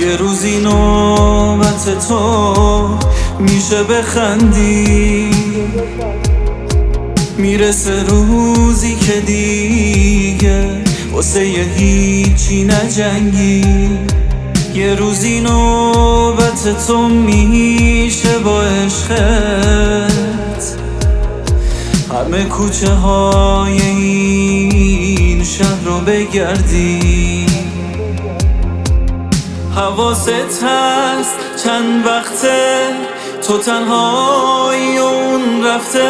یه روزی نوبت تو میشه بخندی، میرسه روزی که دیگه واسه یه هیچی نجنگی. یه روزی نوبت تو میشه با عشقت همه کوچه های این شهر رو بگردی. حواست هست چند وقته تو تنهایی و اون رفته،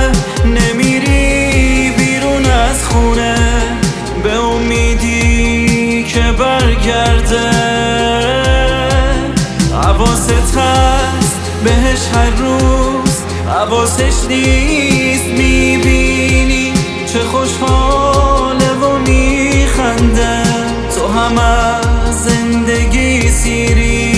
نمیری بیرون از خونه به امیدی که برگرده. حواست هست بهش هر روز، حواسش نیست میبینی چه خوشحاله و میخنده. تو هم از زندگی سیری.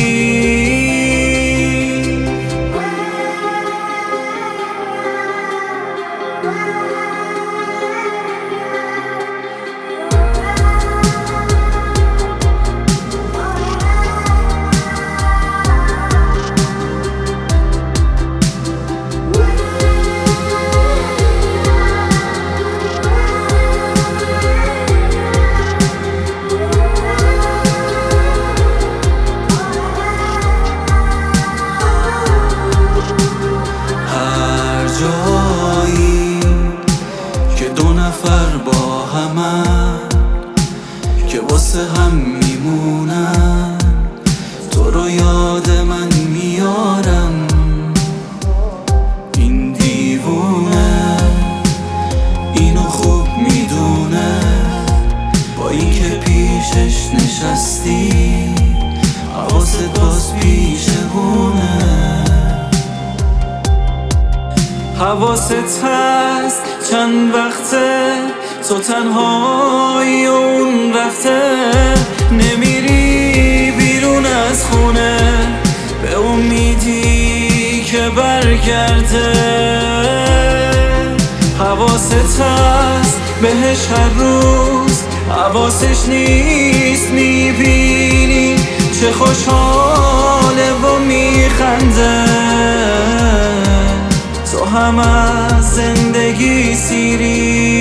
که دو نفر با همن که واسه هم میمونن، تو رو یاد من میارم. این دیوونه اینو خوب میدونه، با این که پیشش نشستی حواست باز پیشونه. حواست هست چند وقته تو تنهایی و اون رفته، نمیری بیرون از خونه به امیدی که برگرده. حواست هست بهش هر روز، حواسش نیست میبینی چه خوشحاله و میخنده. تو هم از زندگی سیری.